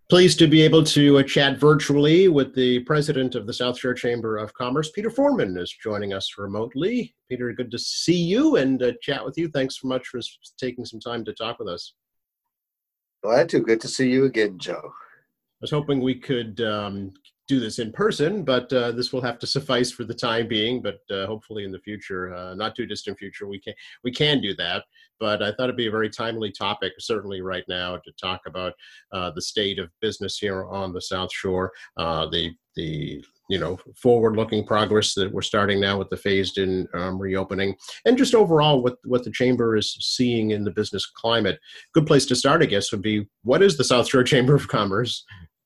Pleased to be able to chat virtually with the president of the South Shore Chamber of Commerce. Peter Foreman is joining us remotely. Peter, good to see you and chat with you. Thanks so much for taking some time to talk with us. Glad to. Good to see you again, Joe. I was hoping we could do this in person, but this will have to suffice for the time being. But hopefully in the future, not too distant future, we can do that. But I thought it'd be a very timely topic, certainly right now, to talk about the state of business here on the South Shore, the forward-looking progress that we're starting now with the phased-in reopening, and just overall what the chamber is seeing in the business climate. Good place to start, I guess, would be, what is the South Shore Chamber of Commerce?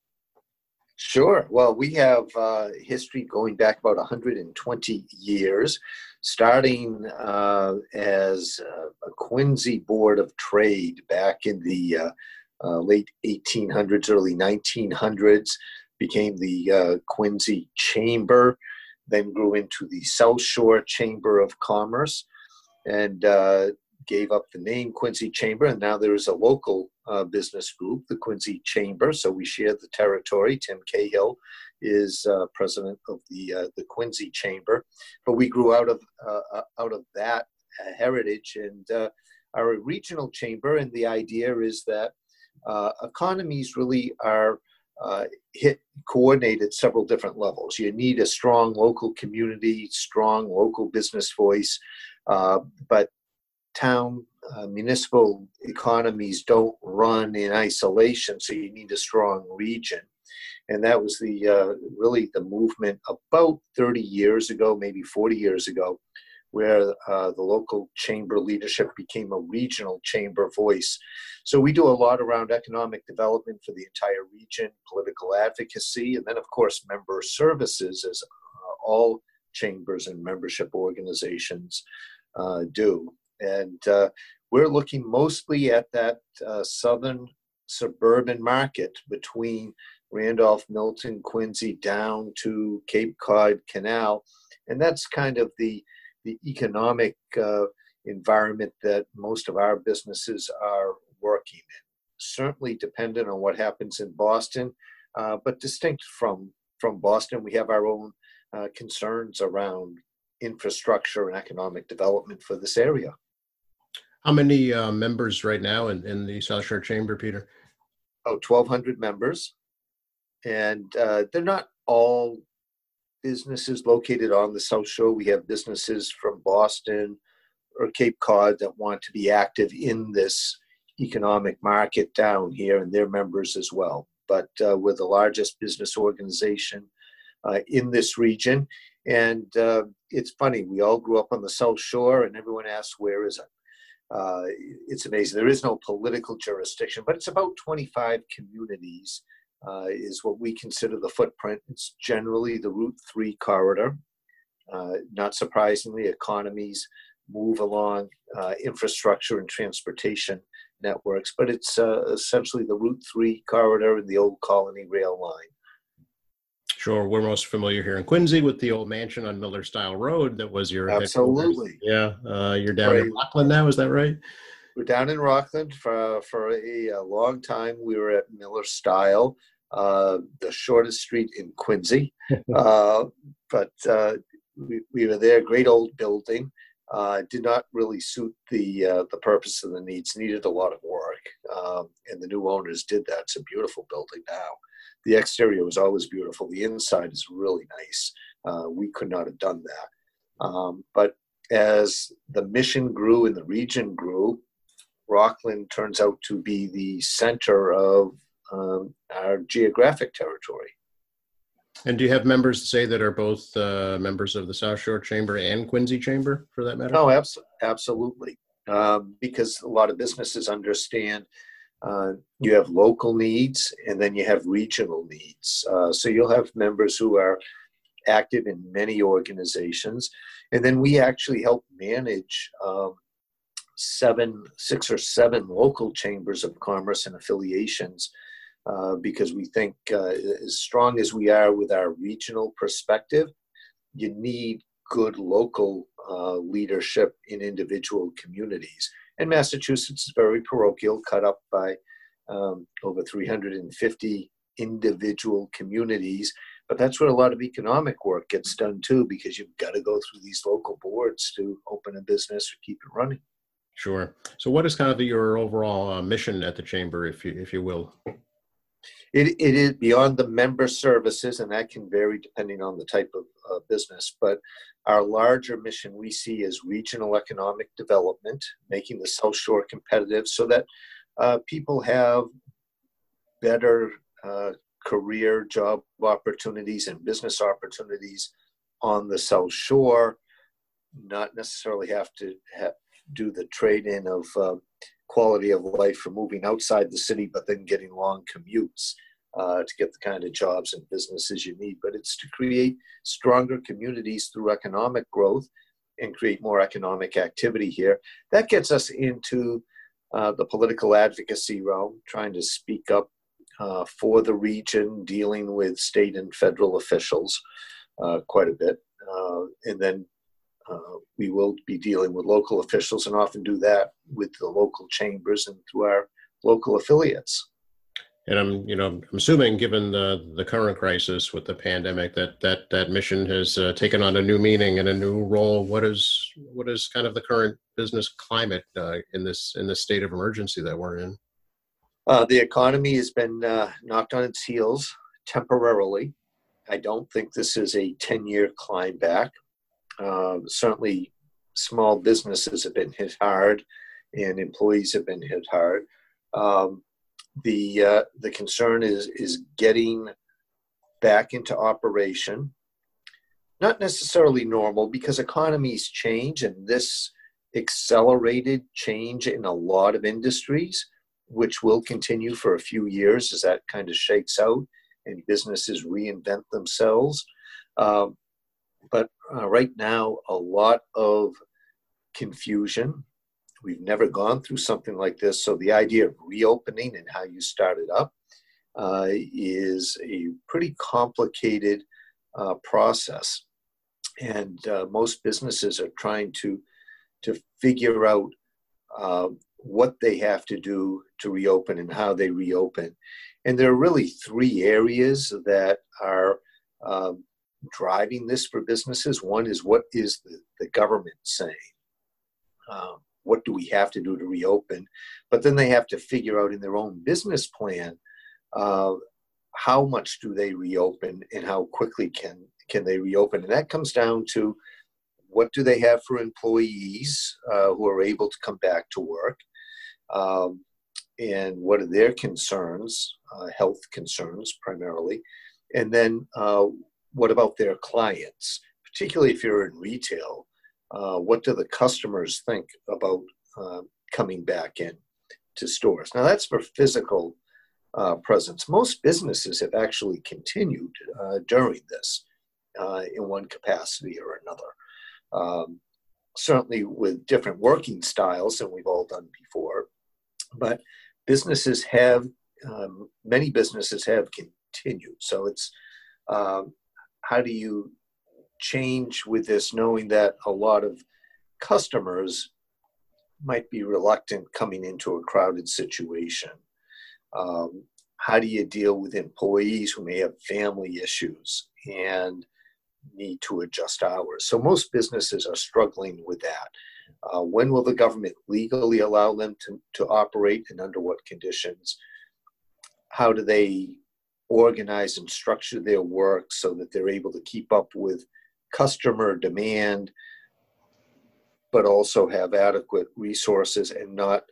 Sure. Well, we have history going back about 120 years, starting as a Quincy Board of Trade back in the late 1800s, early 1900s, became the Quincy Chamber, then grew into the South Shore Chamber of Commerce, and gave up the name Quincy Chamber, and now there is a local business group, the Quincy Chamber. So we share the territory. Tim Cahill is president of the Quincy Chamber, but we grew out of that heritage, and our regional chamber. And the idea is that economies really are coordinated at several different levels. You need a strong local community, strong local business voice, but town municipal economies don't run in isolation, so you need a strong region. And that was the really the movement about 30 years ago, maybe 40 years ago, where the local chamber leadership became a regional chamber voice. So we do a lot around economic development for the entire region, political advocacy, and then of course member services, as all chambers and membership organizations do. And we're looking mostly at that southern suburban market between Randolph, Milton, Quincy, down to Cape Cod Canal. And that's kind of the economic environment that most of our businesses are working in. Certainly dependent on what happens in Boston, but distinct from Boston. We have our own concerns around infrastructure and economic development for this area. How many members right now in the South Shore Chamber, Peter? Oh, 1,200 members. And they're not all businesses located on the South Shore. We have businesses from Boston or Cape Cod that want to be active in this economic market down here, and they're members as well. But we're the largest business organization in this region. And it's funny, we all grew up on the South Shore, and everyone asks, where is it? It's amazing. There is no political jurisdiction, but it's about 25 communities is what we consider the footprint. It's generally the Route 3 corridor. Not surprisingly, economies move along infrastructure and transportation networks, but it's essentially the Route 3 corridor and the Old Colony Rail line. Sure, we're most familiar here in Quincy with the old mansion on Miller Style Road that was your Absolutely. Yeah, you're down in Rockland now, is that right? We're down in Rockland for a long time. We were at Miller Style, the shortest street in Quincy, but we were there. Great old building. Did not really suit the purpose and the needs. Needed a lot of work, and the new owners did that. It's a beautiful building now. The exterior was always beautiful. The inside is really nice. We could not have done that. But as the mission grew and the region grew, Rockland turns out to be the center of our geographic territory. And do you have members to say that are both members of the South Shore Chamber and Quincy Chamber, for that matter? No, absolutely. Because a lot of businesses understand you have local needs and then you have regional needs. So you'll have members who are active in many organizations. And then we actually help manage 6 or 7 local chambers of commerce and affiliations, because we think as strong as we are with our regional perspective, you need good local leadership in individual communities. And Massachusetts is very parochial, cut up by over 350 individual communities. But that's where a lot of economic work gets done too, because you've got to go through these local boards to open a business or keep it running. Sure. So what is kind of your overall mission at the chamber, if you will? It is beyond the member services, and that can vary depending on the type of business. But our larger mission we see as regional economic development, making the South Shore competitive so that people have better career job opportunities and business opportunities on the South Shore, not necessarily have to do the trade-in of quality of life for moving outside the city, but then getting long commutes to get the kind of jobs and businesses you need. But it's to create stronger communities through economic growth and create more economic activity here. That gets us into the political advocacy realm, trying to speak up for the region, dealing with state and federal officials quite a bit. And then we will be dealing with local officials, and often do that with the local chambers and through our local affiliates. And I'm assuming, given the current crisis with the pandemic, that mission has taken on a new meaning and a new role. What is kind of the current business climate in this state of emergency that we're in? The economy has been knocked on its heels temporarily. I don't think this is a 10-year climb back. Certainly, small businesses have been hit hard, and employees have been hit hard. The concern is getting back into operation. Not necessarily normal, because economies change, and this accelerated change in a lot of industries, which will continue for a few years as that kind of shakes out and businesses reinvent themselves. But right now, a lot of confusion. We've never gone through something like this. So the idea of reopening and how you start it up is a pretty complicated process. And most businesses are trying to figure out what they have to do to reopen and how they reopen. And there are really three areas that are driving this for businesses. One is, what is the government saying? What do we have to do to reopen? But then they have to figure out in their own business plan how much do they reopen and how quickly can they reopen. And that comes down to, what do they have for employees who are able to come back to work? And what are their concerns, health concerns primarily? And then what about their clients, particularly if you're in retail? What do the customers think about coming back in to stores? Now, that's for physical presence. Most businesses have actually continued during this in one capacity or another. Certainly with different working styles than we've all done before. But businesses have, many businesses have continued. So it's how do you change with this, knowing that a lot of customers might be reluctant coming into a crowded situation? How do you deal with employees who may have family issues and need to adjust hours? So most businesses are struggling with that. When will the government legally allow them to operate, and under what conditions? How do they organize and structure their work so that they're able to keep up with customer demand, but also have adequate resources and not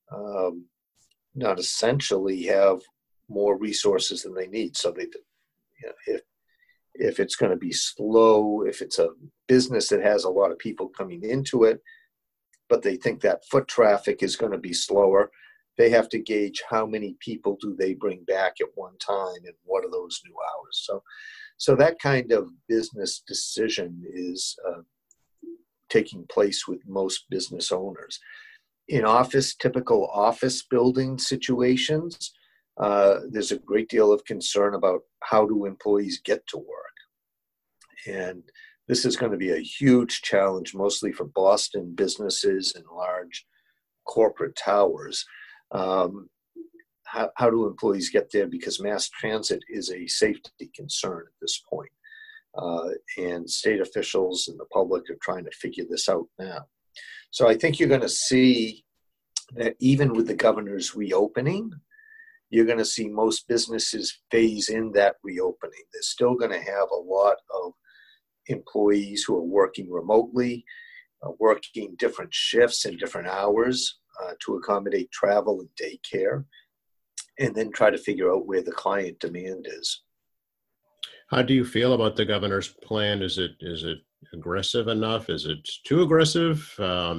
essentially have more resources than they need? So they, if it's going to be slow, if it's a business that has a lot of people coming into it, but they think that foot traffic is going to be slower, they have to gauge how many people do they bring back at one time and what are those new hours. So that kind of business decision is taking place with most business owners. In typical office building situations, there's a great deal of concern about how do employees get to work. And this is going to be a huge challenge, mostly for Boston businesses and large corporate towers. how do employees get there? Because mass transit is a safety concern at this point. And state officials and the public are trying to figure this out now. So I think you're going to see that even with the governor's reopening, you're going to see most businesses phase in that reopening. They're still going to have a lot of employees who are working remotely, working different shifts and different hours to accommodate travel and daycare, and then try to figure out where the client demand is. How do you feel about the governor's plan? Is it aggressive enough? Is it too aggressive?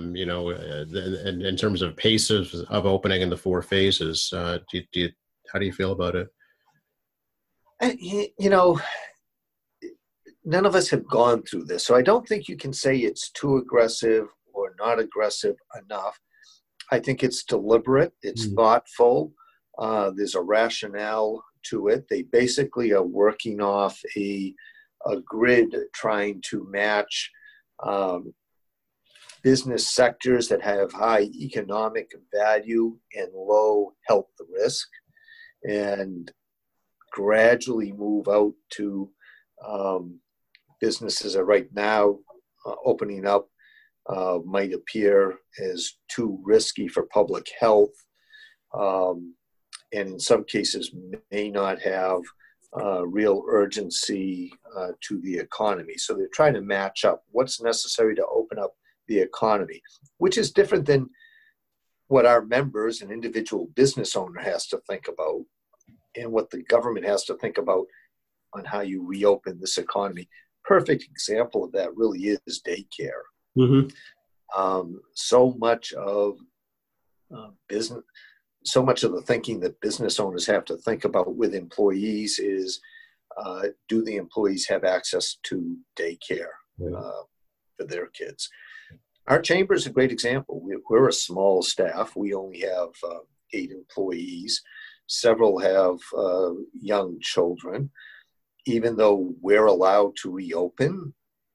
In terms of pace of opening in the 4 phases, how do you feel about it? None of us have gone through this, so I don't think you can say it's too aggressive or not aggressive enough. I think it's deliberate, it's thoughtful. There's a rationale to it. They basically are working off a grid trying to match business sectors that have high economic value and low health risk, and gradually move out to businesses that right now opening up might appear as too risky for public health, and in some cases may not have real urgency to the economy. So they're trying to match up what's necessary to open up the economy, which is different than what our members and individual business owner has to think about and what the government has to think about on how you reopen this economy. Perfect example of that really is daycare. So much of so much of the thinking that business owners have to think about with employees is, do the employees have access to daycare for their kids? Our chamber is a great example. We're a small staff. We only have 8 employees. Several have young children. Even though we're allowed to reopen,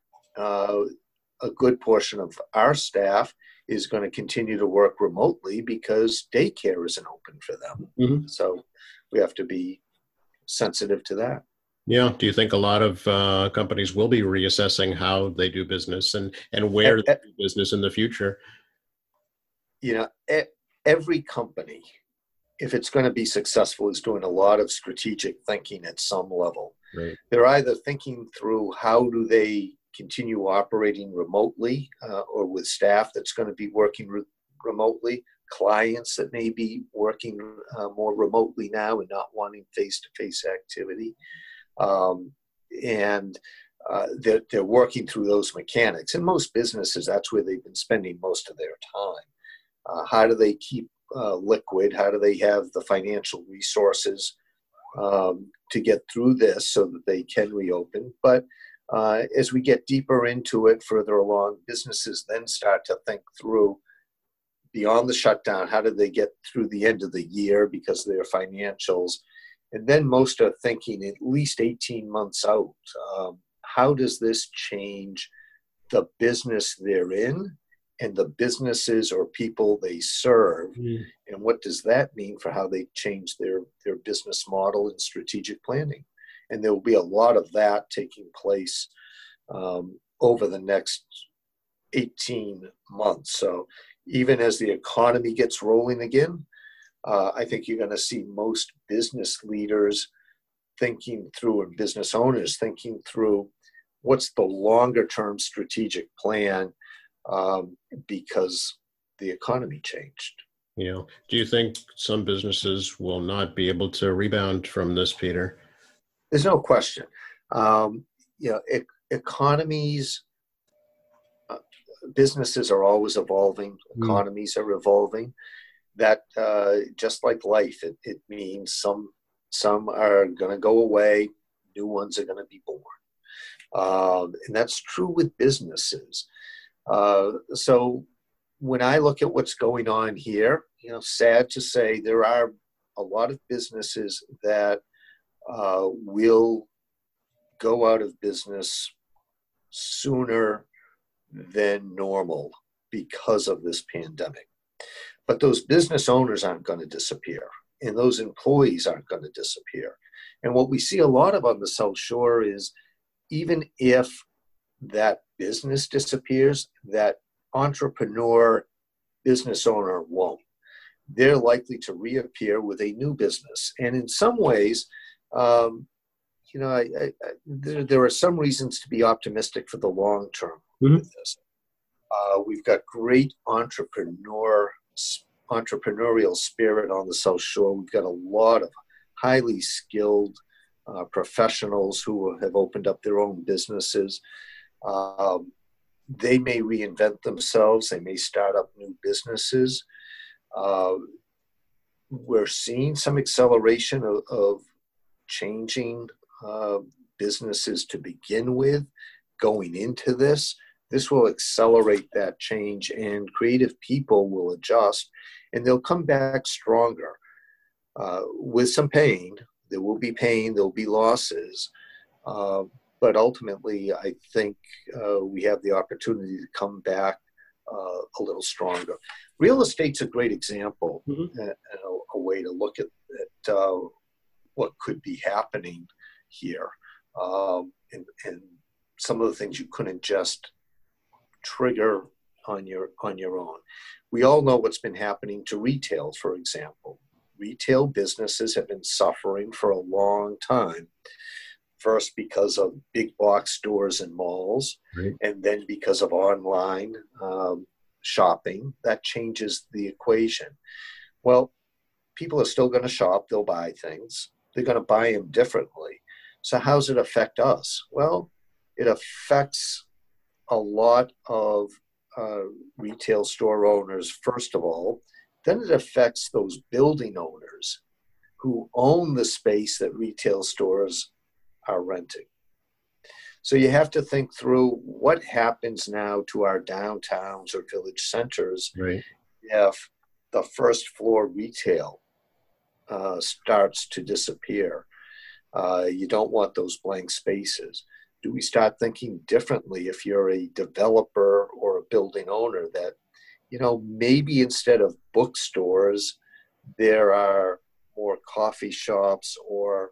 a good portion of our staff is going to continue to work remotely because daycare isn't open for them. So we have to be sensitive to that. Yeah. Do you think a lot of companies will be reassessing how they do business and where they do business in the future? Every company, if it's going to be successful, is doing a lot of strategic thinking at some level. Right. They're either thinking through how do they continue operating remotely or with staff that's going to be working remotely, clients that may be working more remotely now and not wanting face-to-face activity. And they're working through those mechanics. In most businesses, that's where they've been spending most of their time. How do they keep liquid? How do they have the financial resources to get through this so that they can reopen? But as we get deeper into it, further along, businesses then start to think through beyond the shutdown, how do they get through the end of the year because of their financials? And then most are thinking at least 18 months out, how does this change the business they're in and the businesses or people they serve? And what does that mean for how they change their business model and strategic planning? And there will be a lot of that taking place over the next 18 months. So even as the economy gets rolling again, I think you're going to see most business leaders thinking through, and business owners thinking through, what's the longer term strategic plan because the economy changed. Yeah. Do you think some businesses will not be able to rebound from this, Peter? There's no question. Economies, businesses are always evolving. Economies are evolving. That just like life, it means some are going to go away, new ones are going to be born, and that's true with businesses. So when I look at what's going on here, sad to say, there are a lot of businesses that will go out of business sooner than normal because of this pandemic. But those business owners aren't going to disappear. and those employees aren't going to disappear. And what we see a lot of on the South Shore is even if that business disappears, that entrepreneur business owner won't. They're likely to reappear with a new business. And in some ways, there are some reasons to be optimistic for the long term with this. We've got great entrepreneurial spirit on the South Shore. We've got a lot of highly skilled professionals who have opened up their own businesses. They may reinvent themselves. They may start up new businesses. We're seeing some acceleration of changing businesses to begin with going into this. This will accelerate that change, and creative people will adjust, and they'll come back stronger with some pain. There will be pain, there will be losses, but ultimately, I think we have the opportunity to come back a little stronger. Real estate's a great example, and a way to look at what could be happening here, and some of the things you couldn't just trigger on your own. We all know what's been happening to retail, for example. Retail businesses have been suffering for a long time. First because of big box stores and malls, right, and then because of online shopping. That changes the equation. Well, people are still going to shop. They'll buy things. They're going to buy them differently. So how does it affect us? Well, it affects a lot of retail store owners, first of all. Then it affects those building owners who own the space that retail stores are renting. So you have to think through what happens now to our downtowns or village centers, right, if the first floor retail starts to disappear. You don't want those blank spaces. Do we start thinking differently if you're a developer or a building owner that, maybe instead of bookstores, there are more coffee shops or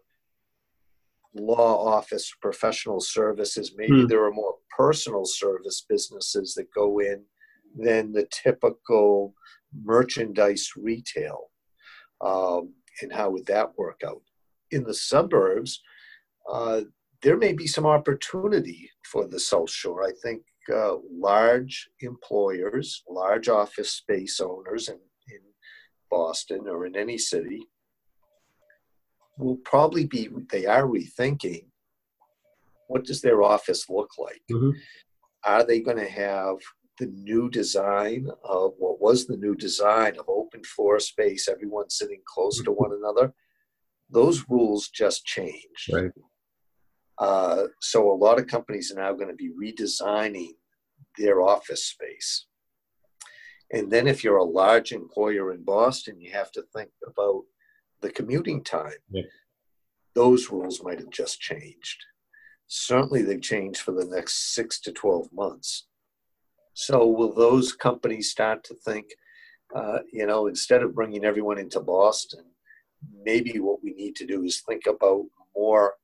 law office professional services? Maybe there are more personal service businesses that go in than the typical merchandise retail. And how would that work out? In the suburbs, there may be some opportunity for the South Shore. I think large employers, large office space owners in Boston or in any city will probably they are rethinking, what does their office look like? Are they going to have the new design of what was the new design of open floor space, everyone sitting close to one another? Those rules just changed. Right. So a lot of companies are now going to be redesigning their office space. And then if you're a large employer in Boston, you have to think about the commuting time. Yeah. Those rules might have just changed. Certainly they've changed for the next 6 to 12 months. So will those companies start to think, instead of bringing everyone into Boston, maybe what we need to do is think about more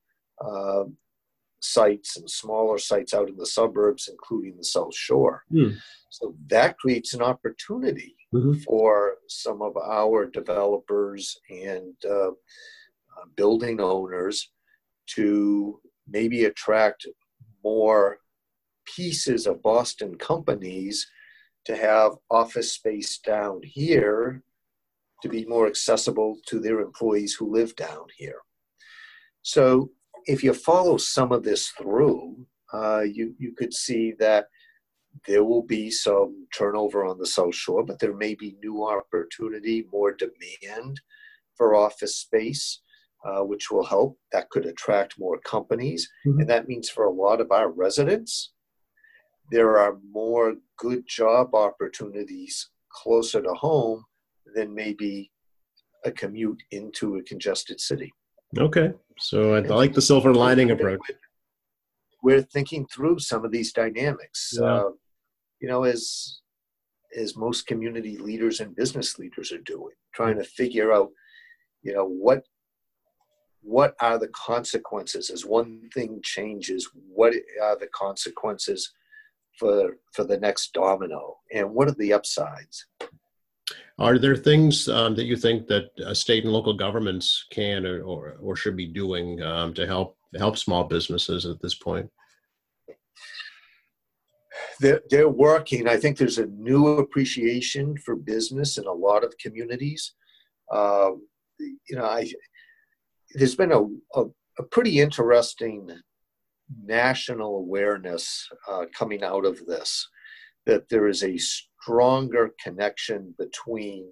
sites and smaller sites out in the suburbs, including the South Shore. So that creates an opportunity for some of our developers and building owners to maybe attract more pieces of Boston companies to have office space down here to be more accessible to their employees who live down here. So if you follow some of this through, you could see that there will be some turnover on the South Shore, but there may be new opportunity, more demand for office space, which will help. That could attract more companies. And that means for a lot of our residents, there are more good job opportunities closer to home than maybe a commute into a congested city. Okay. So I like the silver lining approach. We're thinking through some of these dynamics, as most community leaders and business leaders are doing, trying to figure out, You know, what are the consequences as one thing changes? What are the consequences for the next domino, and what are the upsides? Are there things that you think that state and local governments can or should be doing to help small businesses at this point? They're working. I think there's a new appreciation for business in a lot of communities. You know, there's been a pretty interesting national awareness coming out of this, that there is a stronger connection between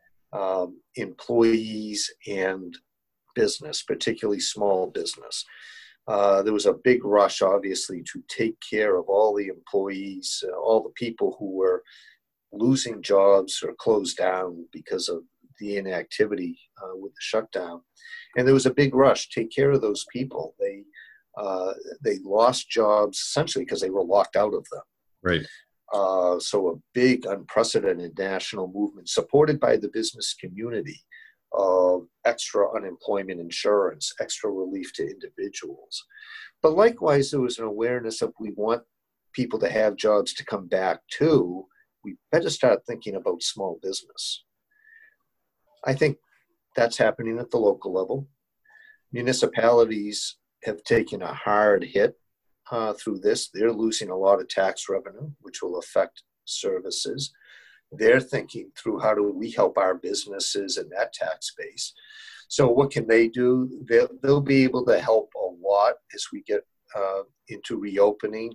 employees and business, particularly small business. There was a big rush, obviously, to take care of all the employees, all the people who were losing jobs or closed down because of the inactivity with the shutdown. And there was a big rush to take care of those people. They lost jobs essentially because they were locked out of them. Right. So a big, unprecedented national movement supported by the business community of extra unemployment insurance, extra relief to individuals. But likewise, there was an awareness of, we want people to have jobs to come back to. We better start thinking about small business. I think that's happening at the local level. Municipalities have taken a hard hit through this. They're losing a lot of tax revenue, which will affect services. They're thinking through, how do we help our businesses in that tax base? So what can they do? They'll be able to help a lot as we get into reopening,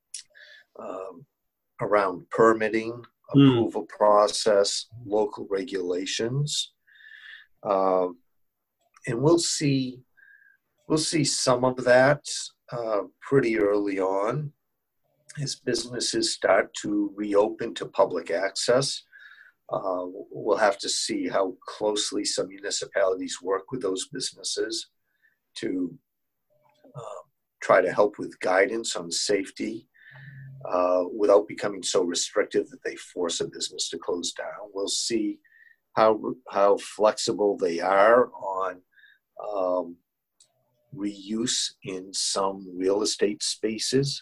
around permitting, approval process, local regulations. And we'll see some of that pretty early on as businesses start to reopen to public access. We'll have to see how closely some municipalities work with those businesses to try to help with guidance on safety without becoming so restrictive that they force a business to close down. We'll see how flexible they are on reuse in some real estate spaces.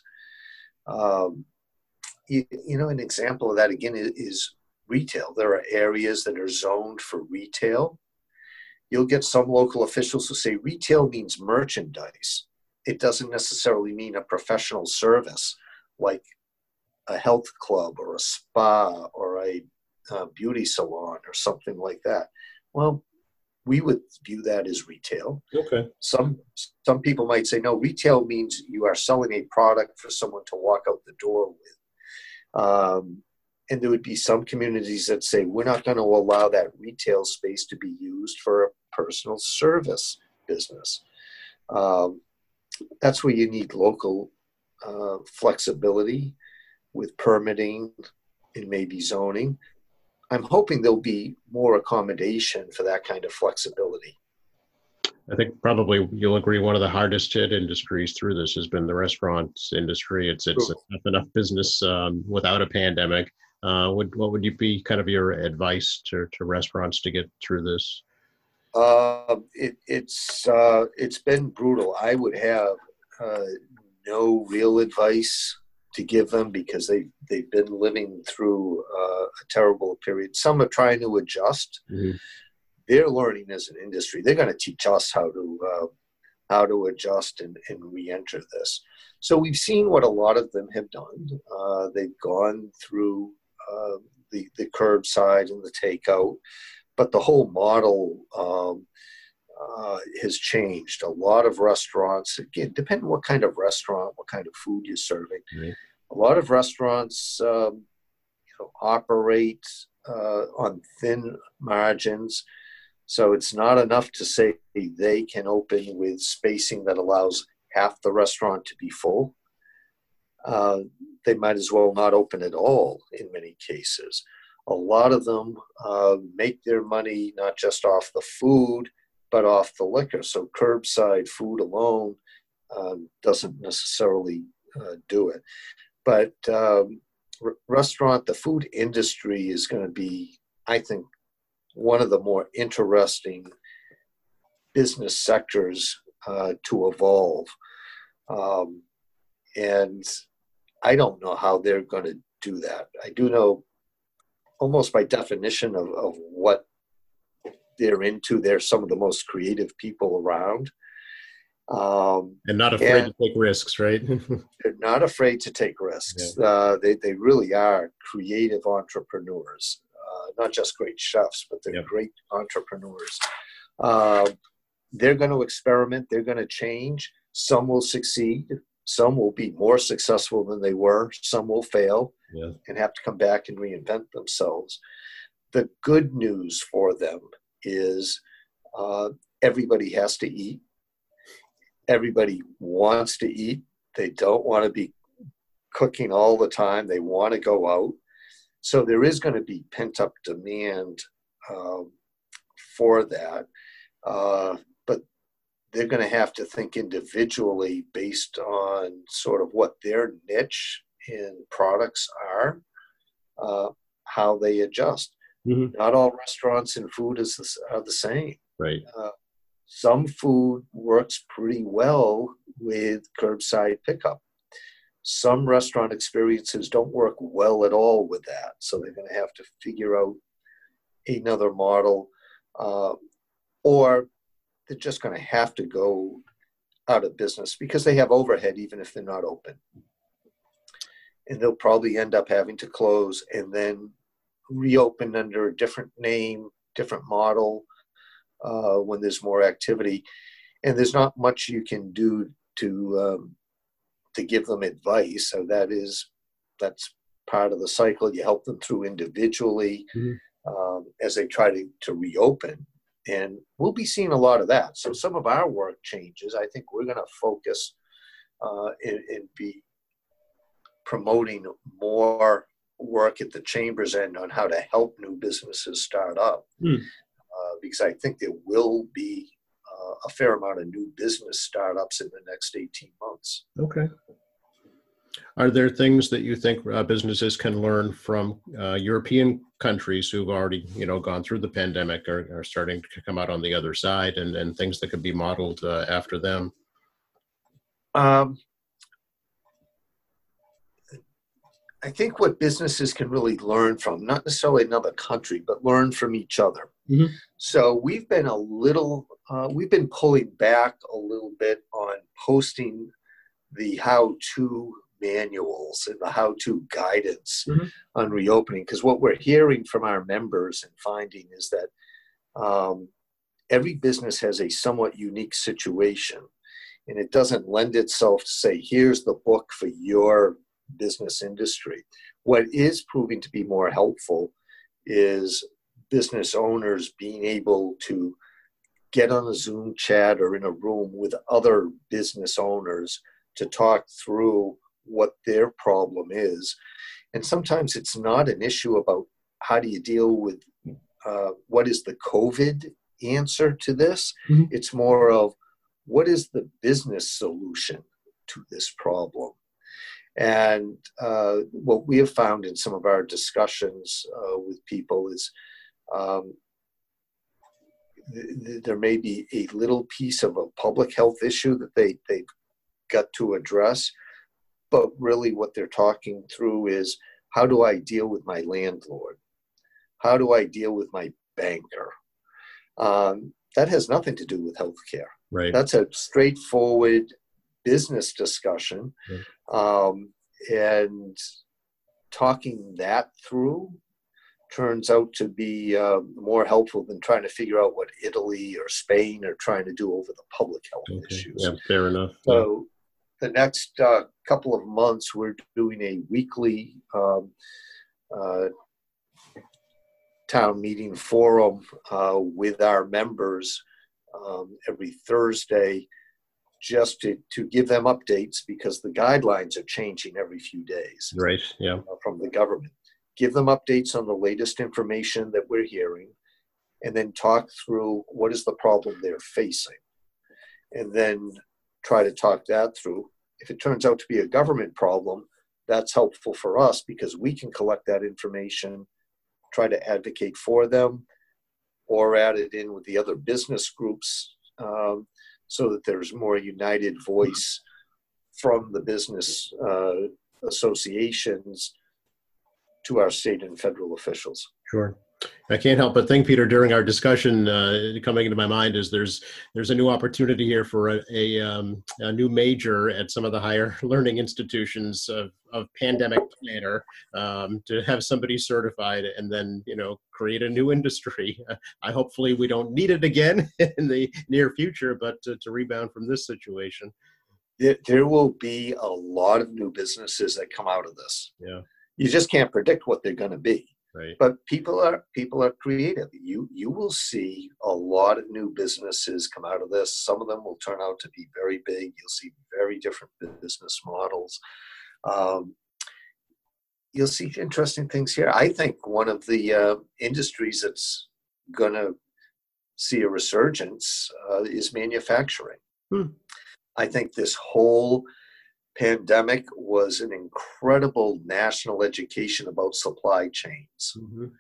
You know, an example of that, again, is retail. There are areas that are zoned for retail. You'll get some local officials who say retail means merchandise. It doesn't necessarily mean a professional service like a health club or a spa or a beauty salon or something like that. Well, we would view that as retail. Okay. Some people might say, no, retail means you are selling a product for someone to walk out the door with. And there would be some communities that say, we're not going to allow that retail space to be used for a personal service business. That's where you need local flexibility with permitting and maybe zoning. I'm hoping there'll be more accommodation for that kind of flexibility. I think probably you'll agree one of the hardest hit industries through this has been the restaurants industry. It's enough business without a pandemic. What would you be kind of your advice to restaurants to get through this? It's been brutal. I would have no real advice to give them because they've been living through a terrible period. Some are trying to adjust. Mm-hmm. They're learning as an industry. They're going to teach us how to adjust and re-enter this. So we've seen what a lot of them have done. They've gone through the curbside and the takeout, but the whole model has changed. A lot of restaurants, again, depending on what kind of restaurant, what kind of food you're serving, mm-hmm. A lot of restaurants operate on thin margins. So it's not enough to say they can open with spacing that allows half the restaurant to be full. They might as well not open at all in many cases. A lot of them make their money not just off the food, but off the liquor. So curbside food alone doesn't necessarily do it. But the food industry is going to be, I think, one of the more interesting business sectors to evolve. And I don't know how they're going to do that. I do know almost by definition of what they're into, they're some of the most creative people around. And not afraid to take risks, right? They're not afraid to take risks. Yeah. They really are creative entrepreneurs, not just great chefs, but they're great entrepreneurs. They're going to experiment. They're going to change. Some will succeed. Some will be more successful than they were. Some will fail and have to come back and reinvent themselves. The good news for them is everybody has to eat. Everybody wants to eat. They don't want to be cooking all the time. They want to go out. So there is going to be pent-up demand for that. But they're going to have to think individually based on sort of what their niche in products are, how they adjust. Mm-hmm. Not all restaurants and food are the same. Right. Some food works pretty well with curbside pickup. Some restaurant experiences don't work well at all with that. So they're going to have to figure out another model, or they're just going to have to go out of business because they have overhead even if they're not open. And they'll probably end up having to close and then reopen under a different name, different model, when there's more activity. And there's not much you can do to give them advice. So that's part of the cycle. You help them through individually as they try to reopen. And we'll be seeing a lot of that. So some of our work changes. I think we're going to focus and be promoting more work at the Chamber's end on how to help new businesses start up. Because I think there will be a fair amount of new business startups in the next 18 months. Okay. Are there things that you think businesses can learn from European countries who've already, gone through the pandemic or are starting to come out on the other side, and things that could be modeled after them? I think what businesses can really learn from, not necessarily another country, but learn from each other. Mm-hmm. So we've been we've been pulling back a little bit on posting the how-to manuals and the how-to guidance on reopening, because what we're hearing from our members and finding is that every business has a somewhat unique situation, and it doesn't lend itself to say, here's the book for your business industry. What is proving to be more helpful is business owners being able to get on a Zoom chat or in a room with other business owners to talk through what their problem is. And sometimes it's not an issue about how do you deal with what is the COVID answer to this. It's more of what is the business solution to this problem. And what we have found in some of our discussions with people is there may be a little piece of a public health issue that they've got to address, but really what they're talking through is, how do I deal with my landlord? How do I deal with my banker? That has nothing to do with healthcare. Right. That's a straightforward business discussion. And talking that through turns out to be more helpful than trying to figure out what Italy or Spain are trying to do over the public health issues. Yeah, fair enough. So the next couple of months, we're doing a weekly town meeting forum with our members every Thursday, just to give them updates, because the guidelines are changing every few days. Right, yeah. From the government. Give them updates on the latest information that we're hearing, and then talk through what is the problem they're facing. And then try to talk that through. If it turns out to be a government problem, that's helpful for us because we can collect that information, try to advocate for them, or add it in with the other business groups so that there's more united voice from the business associations to our state and federal officials. Sure. I can't help but think, Peter, during our discussion, coming into my mind is there's a new opportunity here for a new major at some of the higher learning institutions of pandemic planner, to have somebody certified and then, create a new industry. Hopefully we don't need it again in the near future, but to rebound from this situation. There will be a lot of new businesses that come out of this. Yeah. You just can't predict what they're going to be. Right. But people are creative. You will see a lot of new businesses come out of this. Some of them will turn out to be very big. You'll see very different business models. You'll see interesting things here. I think one of the industries that's going to see a resurgence is manufacturing. I think this whole pandemic was an incredible national education about supply chains.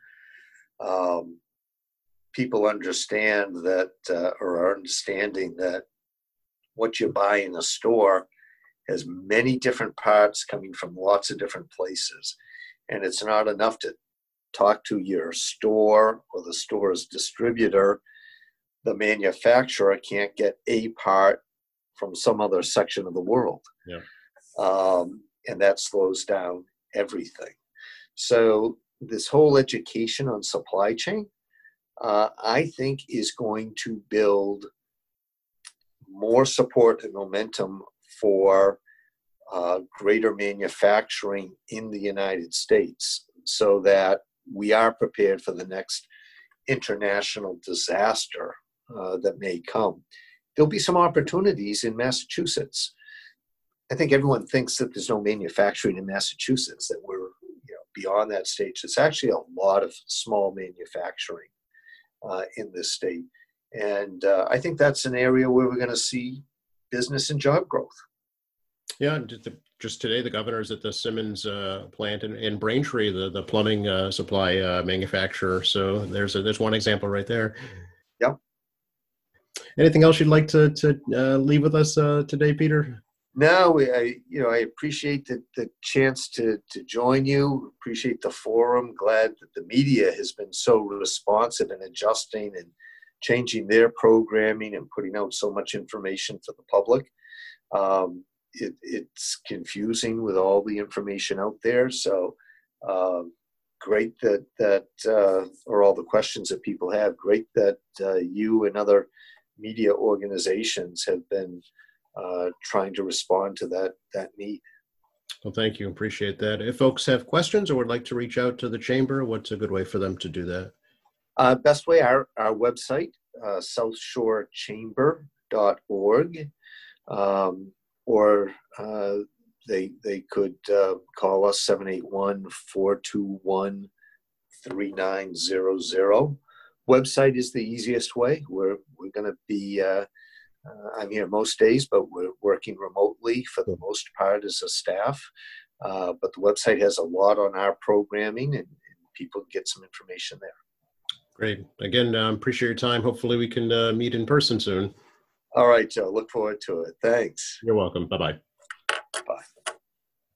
People understand that, or are understanding that what you buy in a store has many different parts coming from lots of different places. And it's not enough to talk to your store or the store's distributor. The manufacturer can't get a part from some other section of the world. Yeah. And that slows down everything. So this whole education on supply chain, I think, is going to build more support and momentum for greater manufacturing in the United States, so that we are prepared for the next international disaster that may come. There'll be some opportunities in Massachusetts. I think everyone thinks that there's no manufacturing in Massachusetts, that we're beyond that stage. There's actually a lot of small manufacturing in this state. And I think that's an area where we're going to see business and job growth. Yeah, just today, the governor's at the Simmons plant in Braintree, the plumbing supply manufacturer. So there's one example right there. Yep. Anything else you'd like to leave with us today, Peter? No, I appreciate the chance to join you. Appreciate the forum. Glad that the media has been so responsive and adjusting and changing their programming and putting out so much information for the public. It's confusing with all the information out there. So great that or all the questions that people have. Great that you and other media organizations have been trying to respond to that need. Well, thank you. Appreciate that. If folks have questions or would like to reach out to the Chamber, what's a good way for them to do that? Best way, our website, southshorechamber.org, or they could call us 781-421-3900. Website is the easiest way. We're going to be I'm here most days, but we're working remotely for the most part as a staff. But the website has a lot on our programming, and people get some information there. Great. Again, appreciate your time. Hopefully we can meet in person soon. All right, Joe. Look forward to it. Thanks. You're welcome. Bye-bye. Bye.